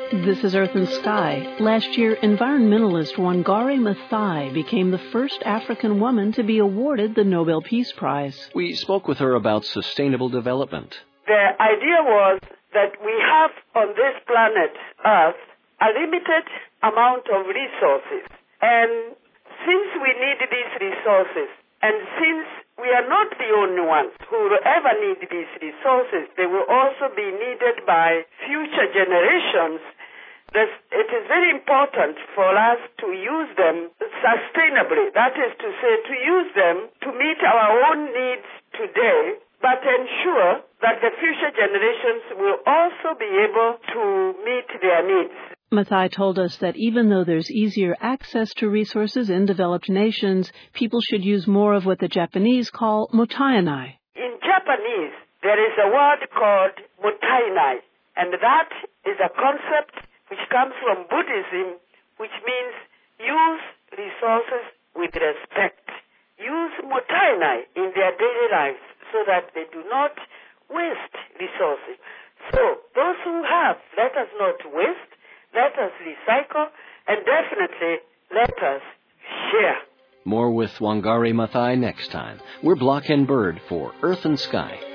This is Earth and Sky. Last year, environmentalist Wangari Maathai became the first African woman to be awarded the Nobel Peace Prize. We spoke with her about sustainable development. The idea was that we have on this planet Earth a limited amount of resources. And since we need these resources, and since we are not the only ones who will ever need these resources, they will also be needed by future generations. It is very important for us to use them sustainably. That is to say, to use them to meet our own needs today, but ensure that the future generations will also be able to meet their needs. Maathai told us that even though there's easier access to resources in developed nations, people should use more of what the Japanese call mottainai. In Japanese, there is a word called mottainai, and that is a concept which comes from Buddhism, which means use resources with respect. Use mottainai in their daily lives so that they do not waste resources. So those who have, let us not waste, let us recycle, and definitely let us share. More with Wangari Maathai next time. We're Block and Bird for Earth and Sky.